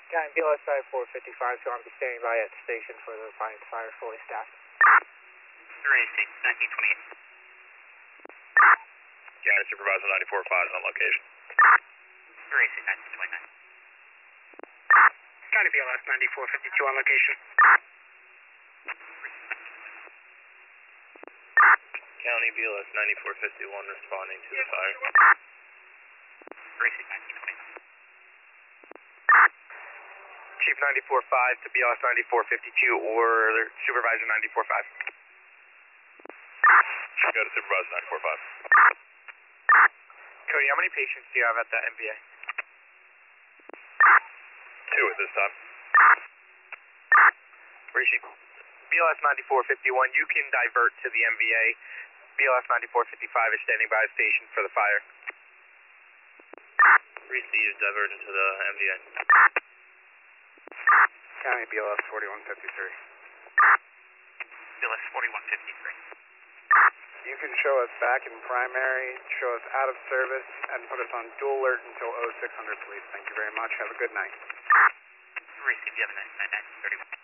County BLS 455, so I'll be standing by at the station for the Defiance Fire fully staffed. 3AC, 1928. County Supervisor 94.5 is on location. 3AC, 1929. County BLS 9452 on location. County BLS 9451 responding to the fire. 3AC, 1929. Chief 94.5 to BLS 9452 or Supervisor 94.5. Go to Supervisor 94.5. Cody, how many patients do you have at the MVA? 2 at this time. Appreciate it. BLS 9451, you can divert to the MVA. BLS 9455 is standing by the station for the fire. Received, divert into the MVA. County BLS 4153. BLS 4153. You can show us back in primary, show us out of service, and put us on dual alert until 0600, please. Thank you very much. Have a good night. Received, you have a nice night, 31.